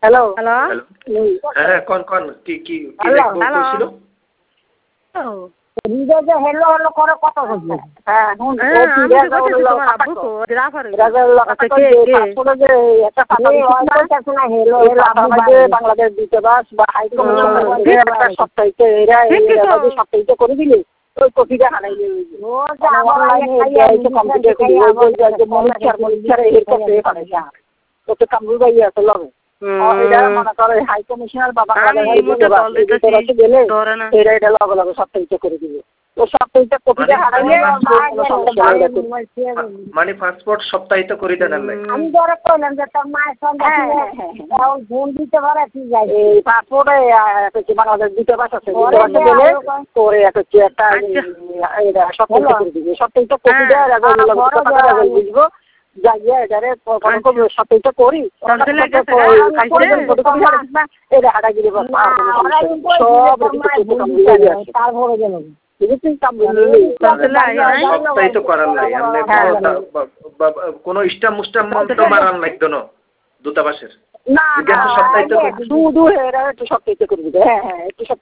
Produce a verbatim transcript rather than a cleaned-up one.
hello hello hello হ্যাঁ কোন কোন কি কি কি লিখবো কইছিল রিজাজে হেলো হেলো করে কত হচ্ছে হ্যাঁ হুন ও হ্যাঁ, কি আমি তো রেজা বলতেছি হলো তোমার কথা আব্বু কো তো জিরাফার রেজা হলো কথা কো কে কে পাসপোর্টে যে একটা কথা লিখছ না হেলো হেলো আমাদের বাংলাদেশ দূতাবাস বা হাই কমিশন এর একটা সপ্তাহে এরা এরা যে সপ্তাহে করে দিলে ওই কপিটা হারাই গেল রোজ অনলাইনে এসে কম্পিউটার করে ওই যে মনিটর মনিটর এর করতে পারে না তো কামরু ভাই আছে লগে এটা মনে করে হাই কমিশনার বা বাংলাদেশ দূতাবাস গেলে এরা এটা লগে লগে সপ্তাহে করে দিবে তো সপ্তাহে কপিটা হারাইলে মানে পাসপোর্ট সপ্তাহিত করে দেন আল্লাহ আমি ধরে কইলাম যে তোর মায়ের সঙ্গে ও ফোন দিতে পারে কি যাই এই পাসপোর্টে একটা বাংলাদেশ দূতাবাস আছে দূতাবাসে গেলে তোরে একটা একটা এটা সপ্তাহে করে দিবে সপ্তাহে কপিটা রাখবো বুঝবো যাইয়া এটারে কোন কোন সপ্তাহে করি এটা হারা গেলে সব তারপরে গেল সপ্তাহিত করার লাই কোন স্টাম্প মুস্টাম্প তো মারান লাগতো না দূতাবাসের না সপ্তাহে শুধু এরা একটু সপ্তাহে করে দিবে হ্যাঁ হ্যাঁ একটু